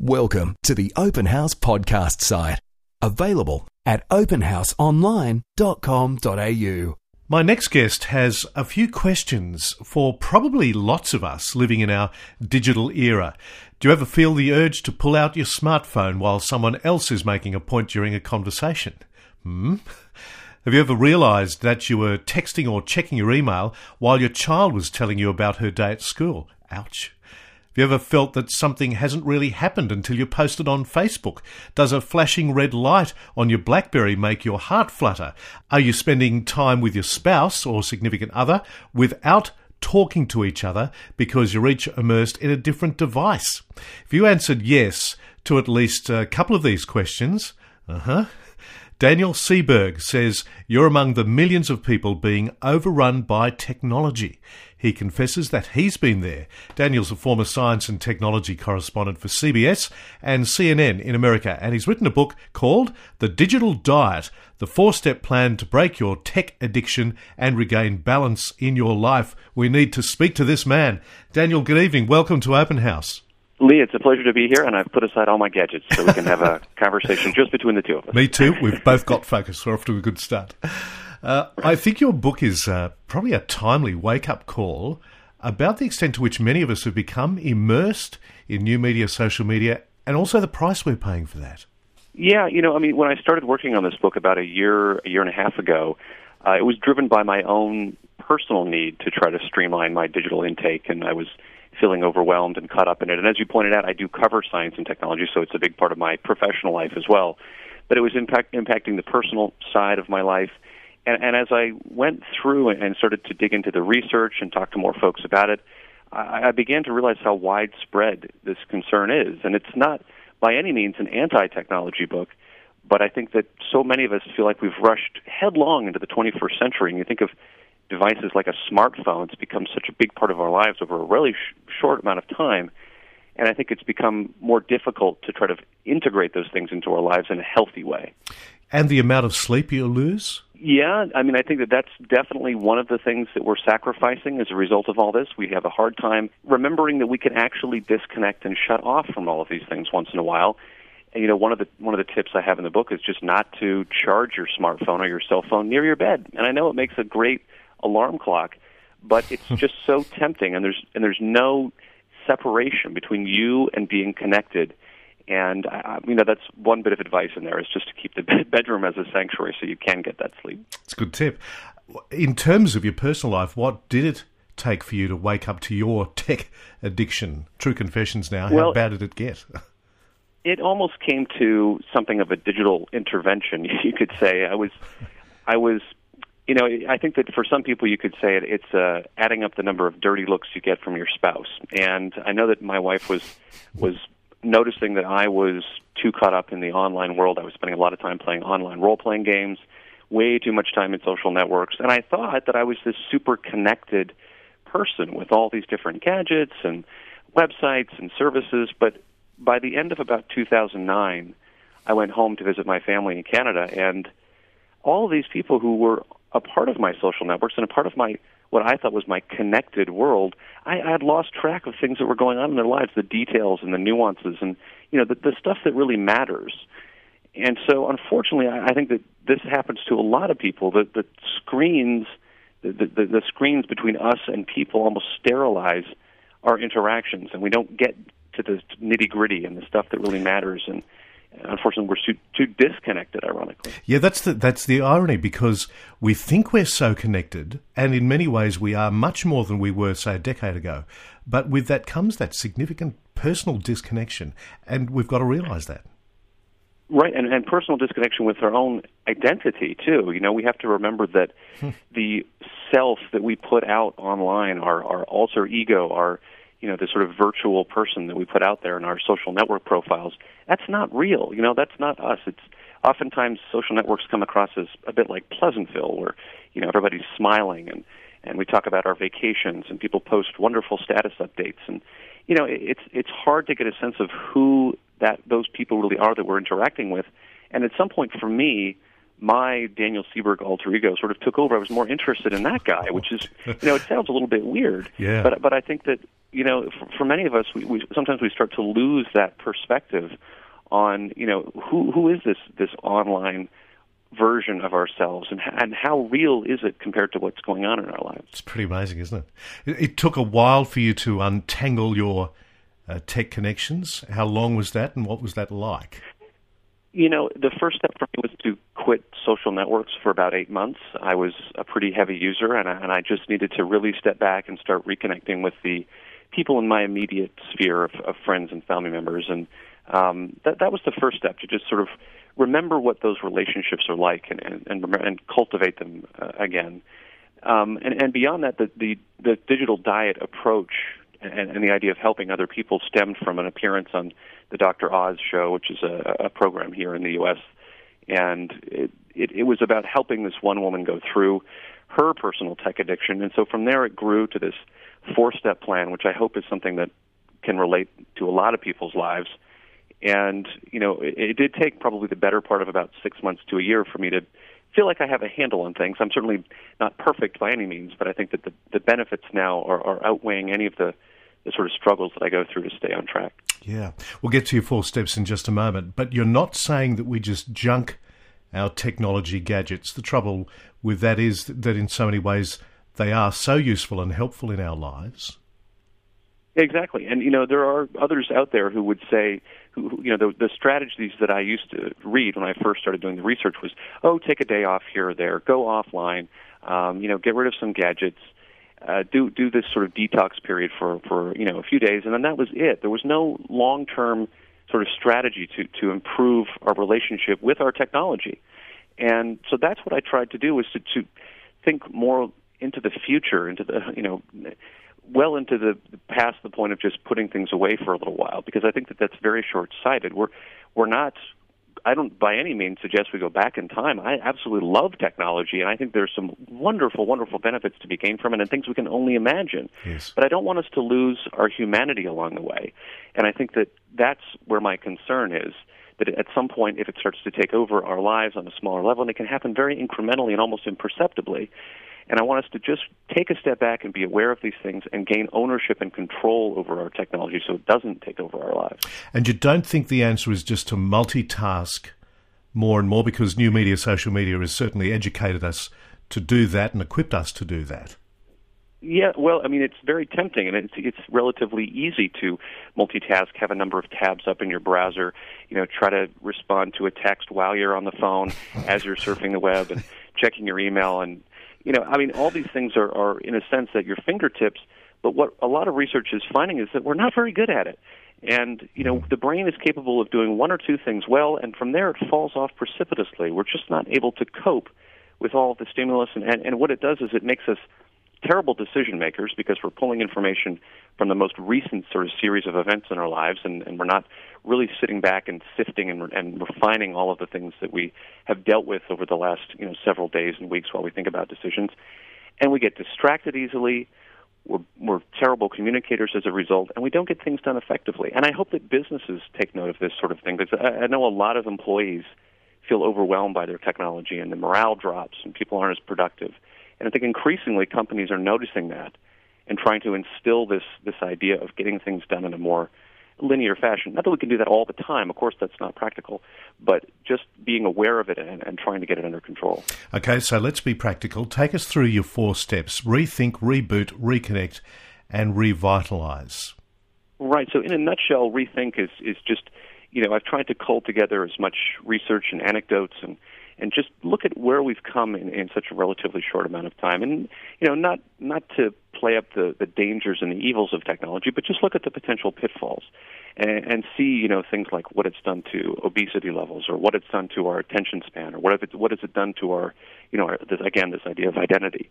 Welcome to the Open House podcast site. Available at openhouseonline.com.au. My next guest has a few questions for probably lots of us living in our digital era. Do you ever feel the urge to pull out your smartphone while someone else is making a point during a conversation? Have you ever realised that you were texting or checking your email while your child was telling you about her day at school? Ouch. Have you ever felt that something hasn't really happened until you post it on Facebook? Does a flashing red light on your BlackBerry make your heart flutter? Are you spending time with your spouse or significant other without talking to each other because you're each immersed in a different device? If you answered yes to at least a couple of these questions, Daniel Seberg says you're among the millions of people being overrun by technology. He confesses that he's been there. Daniel's a former science and technology correspondent for CBS and CNN in America, and he's written a book called The Digital Diet, the 4-step plan to break your tech addiction and regain balance in your life. We need to speak to this man. Daniel, good evening. Welcome to Open House. Lee, it's a pleasure to be here, and I've put aside all my gadgets so we can have a conversation just between the two of us. Me too. We've both got focus. We're off to a good start. I think your book is probably a timely wake-up call about the extent to which many of us have become immersed in new media, social media, and also the price we're paying for that. Yeah, when I started working on this book about a year and a half ago, it was driven by my own personal need to try to streamline my digital intake, and I was feeling overwhelmed and caught up in it. And as you pointed out, I do cover science and technology, so it's a big part of my professional life as well. But it was impacting the personal side of my life. And as I went through and started to dig into the research and talk to more folks about it, I began to realize how widespread this concern is. And it's not by any means an anti-technology book, but I think that so many of us feel like we've rushed headlong into the 21st century. And you think of devices like a smartphone, it's become such a big part of our lives over a really short amount of time. And I think it's become more difficult to try to integrate those things into our lives in a healthy way. And the amount of sleep you lose? Yeah, I think that's definitely one of the things that we're sacrificing as a result of all this. We have a hard time remembering that we can actually disconnect and shut off from all of these things once in a while. And, one of the tips I have in the book is just not to charge your smartphone or your cell phone near your bed. And I know it makes a great alarm clock, but it's just so tempting, and there's no separation between you and being connected. And that's one bit of advice in there, is just to keep the bedroom as a sanctuary so you can get that sleep. It's a good tip. In terms of your personal life, what did it take for you to wake up to your tech addiction? True confessions now. How bad did it get? It almost came to something of a digital intervention, you could say. I was. I think that for some people you could say it's adding up the number of dirty looks you get from your spouse. And I know that my wife was noticing that I was too caught up in the online world. I was spending a lot of time playing online role-playing games, way too much time in social networks. And I thought that I was this super connected person with all these different gadgets and websites and services. But by the end of about 2009, I went home to visit my family in Canada, and all of these people who were a part of my social networks and a part of my what I thought was my connected world, I had lost track of things that were going on in their lives, the details and the nuances and the stuff that really matters. And so, unfortunately, I think that this happens to a lot of people. The screens, the screens between us and people almost sterilize our interactions, and we don't get to the nitty-gritty and the stuff that really matters. And unfortunately, we're too disconnected, ironically. Yeah, that's the irony, because we think we're so connected, and in many ways we are much more than we were, say, a decade ago. But with that comes that significant personal disconnection, and we've got to realise that. Right, and personal disconnection with our own identity, too. We have to remember that the self that we put out online, our alter ego, our the sort of virtual person that we put out there in our social network profiles, that's not real. That's not us. It's oftentimes social networks come across as a bit like Pleasantville, where, everybody's smiling and we talk about our vacations and people post wonderful status updates. And, it's hard to get a sense of who those people really are that we're interacting with. And at some point for me, my Daniel Seberg alter ego sort of took over. I was more interested in that guy, which is, it sounds a little bit weird. Yeah. But I think that for many of us, we sometimes we start to lose that perspective on, who is this online version of ourselves, and how real is it compared to what's going on in our lives. It's pretty amazing, isn't it? It took a while for you to untangle your tech connections. How long was that, and what was that like? The first step for me was to quit social networks for about 8 months. I was a pretty heavy user, and I just needed to really step back and start reconnecting with the people in my immediate sphere of friends and family members. And that was the first step, to just sort of remember what those relationships are like and cultivate them again. And beyond that, the digital diet approach and the idea of helping other people stemmed from an appearance on the Dr. Oz show, which is a program here in the U.S. And it was about helping this one woman go through her personal tech addiction. And so from there it grew to this 4-step plan, which I hope is something that can relate to a lot of people's lives. And, it did take probably the better part of about 6 months to a year for me to feel like I have a handle on things. I'm certainly not perfect by any means, but I think that the benefits now are outweighing any of the sort of struggles that I go through to stay on track. Yeah. We'll get to your 4 steps in just a moment, but you're not saying that we just junk our technology gadgets. The trouble with that is that in so many ways they are so useful and helpful in our lives. Exactly. And, there are others out there who would say, the strategies that I used to read when I first started doing the research was, take a day off here or there, go offline, get rid of some gadgets, do this sort of detox period for a few days, and then that was it. There was no long-term sort of strategy to improve our relationship with our technology. And so that's what I tried to do, was to think more into the future, into the, well into the past the point of just putting things away for a little while, because I think that that's very short-sighted. We're not, I don't by any means suggest we go back in time. I absolutely love technology, and I think there's some wonderful, wonderful benefits to be gained from it and things we can only imagine. Yes. But I don't want us to lose our humanity along the way. And I think that that's where my concern is, that at some point, if it starts to take over our lives on a smaller level, and it can happen very incrementally and almost imperceptibly, and I want us to just take a step back and be aware of these things and gain ownership and control over our technology so it doesn't take over our lives. And you don't think the answer is just to multitask more and more, because new media, social media, has certainly educated us to do that and equipped us to do that? Yeah, well, I mean, it's very tempting, and it's relatively easy to multitask, have a number of tabs up in your browser, try to respond to a text while you're on the phone, as you're surfing the web and checking your email. And, all these things are in a sense at your fingertips, but what a lot of research is finding is that we're not very good at it. And, the brain is capable of doing one or two things well, and from there it falls off precipitously. We're just not able to cope with all of the stimulus, and what it does is it makes us terrible decision makers, because we're pulling information from the most recent sort of series of events in our lives, and we're not really sitting back and sifting and refining all of the things that we have dealt with over the last several days and weeks while we think about decisions. And we get distracted easily. We're terrible communicators as a result, and we don't get things done effectively. And I hope that businesses take note of this sort of thing, because I know a lot of employees feel overwhelmed by their technology, and the morale drops, and people aren't as productive. And I think increasingly companies are noticing that and trying to instill this idea of getting things done in a more linear fashion. Not that we can do that all the time. Of course, that's not practical. But just being aware of it and trying to get it under control. Okay, so let's be practical. Take us through your 4 steps. Rethink, reboot, reconnect, and revitalize. Right. So in a nutshell, rethink is just, I've tried to cull together as much research and anecdotes and just look at where we've come in such a relatively short amount of time. And, not to play up the dangers and the evils of technology, but just look at the potential pitfalls and see, things like what it's done to obesity levels, or what it's done to our attention span, or what has it done to our, this idea of identity.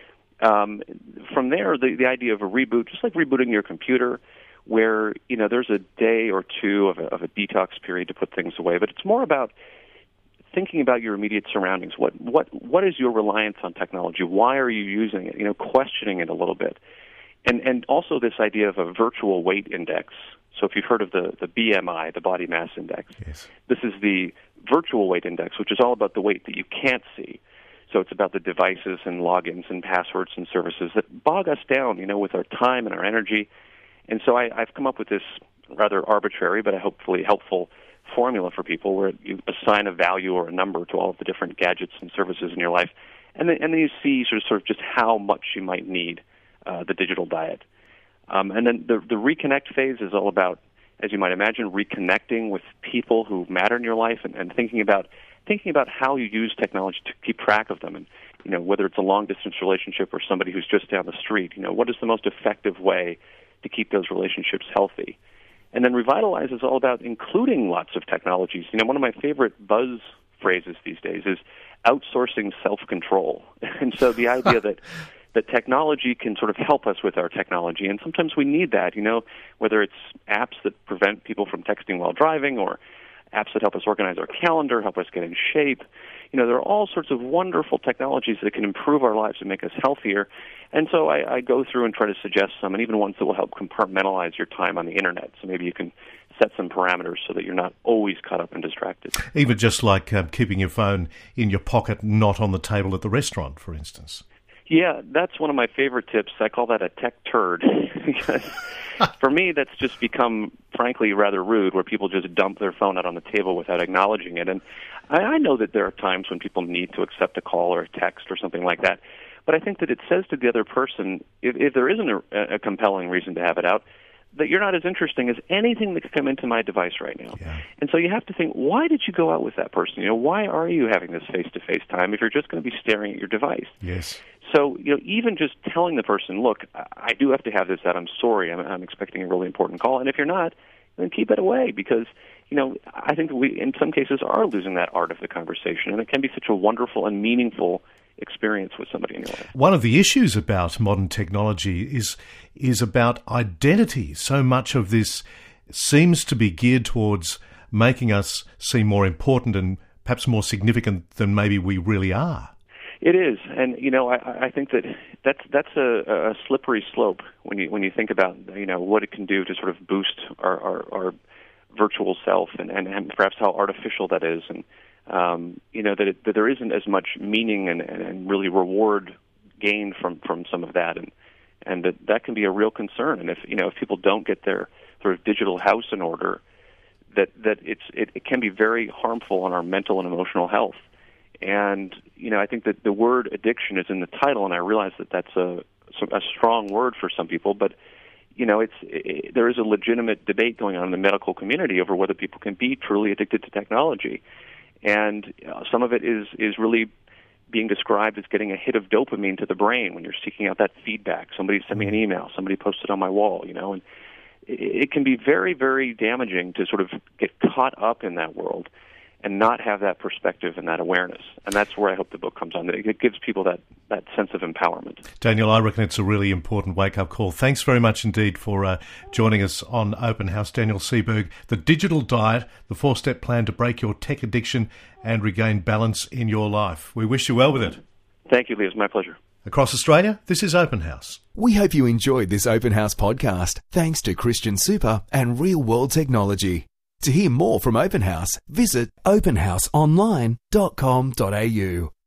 From there, the idea of a reboot, just like rebooting your computer, where, there's a day or two of a detox period to put things away, but it's more about thinking about your immediate surroundings. What is your reliance on technology? Why are you using it? Questioning it a little bit. And also this idea of a virtual weight index. So if you've heard of the BMI, the body mass index, yes. This is the virtual weight index, which is all about the weight that you can't see. So it's about the devices and logins and passwords and services that bog us down, with our time and our energy. And so I've come up with this rather arbitrary but hopefully helpful formula for people where you assign a value or a number to all of the different gadgets and services in your life, and then you see sort of just how much you might need the digital diet. And then the reconnect phase is all about, as you might imagine, reconnecting with people who matter in your life and thinking about how you use technology to keep track of them. And, whether it's a long-distance relationship or somebody who's just down the street, what is the most effective way to keep those relationships healthy? And then Revitalize is all about including lots of technologies. One of my favorite buzz phrases these days is outsourcing self-control. And so the idea that technology can sort of help us with our technology, and sometimes we need that, whether it's apps that prevent people from texting while driving or apps that help us organize our calendar, help us get in shape. There are all sorts of wonderful technologies that can improve our lives and make us healthier. And so I go through and try to suggest some, and even ones that will help compartmentalize your time on the Internet. So maybe you can set some parameters so that you're not always caught up and distracted. Even just like keeping your phone in your pocket, not on the table at the restaurant, for instance. Yeah, that's one of my favorite tips. I call that a tech turd because for me that's just become, frankly, rather rude, where people just dump their phone out on the table without acknowledging it. And I know that there are times when people need to accept a call or a text or something like that, but I think that it says to the other person, if there isn't a compelling reason to have it out, that you're not as interesting as anything that could come into my device right now. Yeah. And so you have to think, why did you go out with that person? Why are you having this face-to-face time if you're just going to be staring at your device? Yes. So, even just telling the person, look, I do have to have this out. I'm sorry. I'm expecting a really important call. And if you're not, then keep it away because, I think we, in some cases, are losing that art of the conversation. And it can be such a wonderful and meaningful experience with somebody in your life. One of the issues about modern technology is about identity. So much of this seems to be geared towards making us seem more important and perhaps more significant than maybe we really are. It is, and I think that's a slippery slope when you think about what it can do to sort of boost our virtual self and perhaps how artificial that is, and that there isn't as much meaning and really reward gained from some of that, and that can be a real concern. And if people don't get their sort of digital house in order, that it can be very harmful on our mental and emotional health. And, I think that the word addiction is in the title, and I realize that that's a strong word for some people, but, there is a legitimate debate going on in the medical community over whether people can be truly addicted to technology. And some of it is really being described as getting a hit of dopamine to the brain when you're seeking out that feedback. Somebody sent me an email, somebody posted on my wall, and it can be very, very damaging to sort of get caught up in that world and not have that perspective and that awareness. And that's where I hope the book comes on. It gives people that sense of empowerment. Daniel, I reckon it's a really important wake-up call. Thanks very much indeed for joining us on Open House. Daniel Seberg, The Digital Diet, the 4-step plan to break your tech addiction and regain balance in your life. We wish you well with it. Thank you, Lee. It's my pleasure. Across Australia, this is Open House. We hope you enjoyed this Open House podcast, thanks to Christian Super and Real World Technology. To hear more from Open House, visit openhouseonline.com.au.